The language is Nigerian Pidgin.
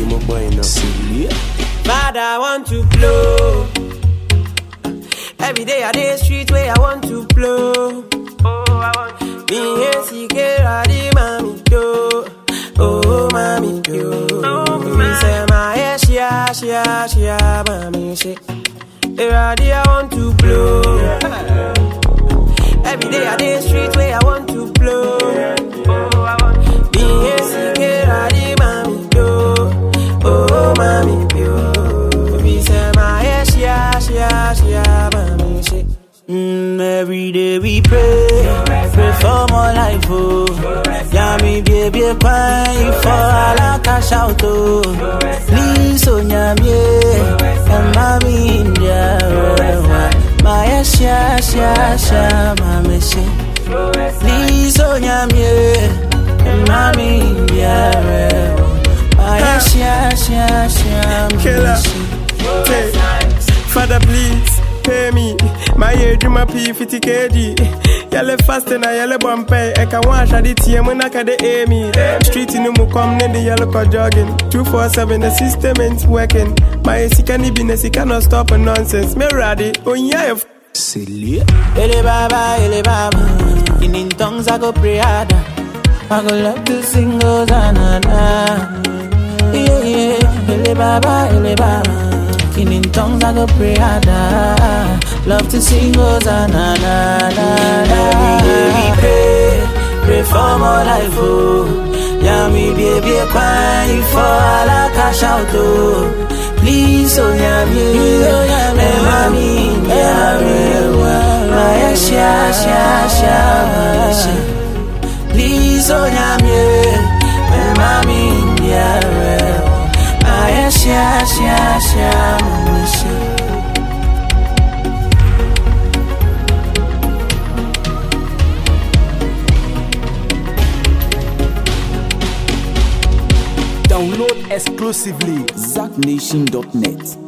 my boy now. See, Father, I want to blow. Every day I dey street where I want to blow. Oh, I want to blow. Me here see Keradi mami do. Oh, mami do. Oh, me say my hair shia, mami she. Keradi I want to blow. Every day I dey street where I want to blow. Oh, I want to blow. Me here see Keradi mami do. Oh, mami do. Me say my hair shia, mami she. every day we pray for more life, oh. Yeah, me baby, cry for all I cash out, oh. Please, oh, yeah, and mommy, India, my shia, mami, she. Please, oh, yeah, and mommy, India, my shia, Killer. Hey, Father, please pay me. My ear dream up 50 kg. Yellow fast and I yellow bumpy. I can wash at the TM when I can aim me. Street in the come in the yellow car jogging. 247, the system ain't working. My can't business, he cannot stop a nonsense. Me ready. Oh, yeah. silly. Ele baba. In tongues I go pray harder. I go love to sing Hosanna. Yeah. Ele baba. In tongues I go pray harder. Love to sing Hosanna. Every day we pray for more life, oh. Yeah, me baby, cry for all I cash out, oh. Please, oh, yeah, me, mommy, yeah, my shia, please, oh, yeah, me, mommy, yeah, my shia, mama, Download exclusively ZackNation.net.